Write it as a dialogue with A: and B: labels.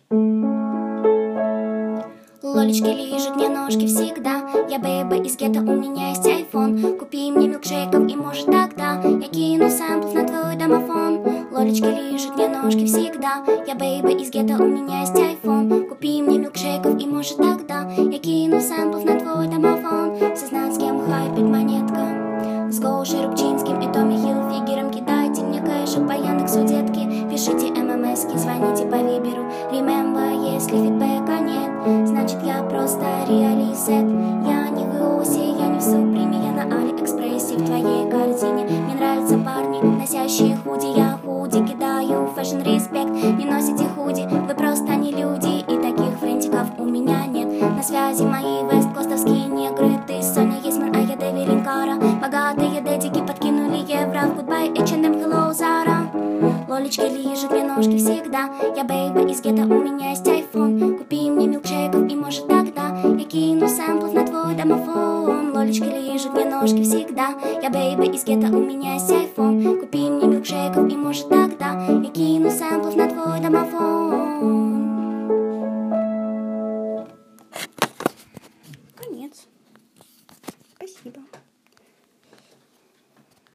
A: Лолечки лижут мне ножки всегда. Я бэйба из гетто, у меня есть айфон. Купи мне милкшейков и может тогда я кину сэмплов на твой домофон. Лолечки лижут мне ножки всегда. Я бэйба из гетто, у меня есть айфон. Купи мне милкшейков и может тогда я кину сэмплов на твой домофон. Все знают, с кем хайпит монетка, с Гошей Рубчинским и Томми Хилфигером. Кидайте мне кэшек по Яндексу, детки. Пишите ММСки, звоните по Виберу. Remember, если фидбэка нет, значит я просто реализет. Я не в Иосе, я не в Суприме, я на Алиэкспрессе в твоей корзине. Мне нравятся парни, носящие худи. Я худи кидаю, фэшн респект. Не носите худи, вы просто не люди. И таких френдиков у меня нет. На связи мои весткостовские негры. Ты Соня Есман, а я Девилин Кара. Богатые дедики подкинули евро в Goodbye, H&M, hello, Zara. Лолечки лижут мне ножки всегда. Я бэйба из гетто, у меня есть айфон. Купи мне милкшейков и может тогда я кину сэмплов на твой домофон. Лолечки лижут мне ножки всегда. Я бэйба из гетто, у меня есть айфон. Купи мне милкшейков и может тогда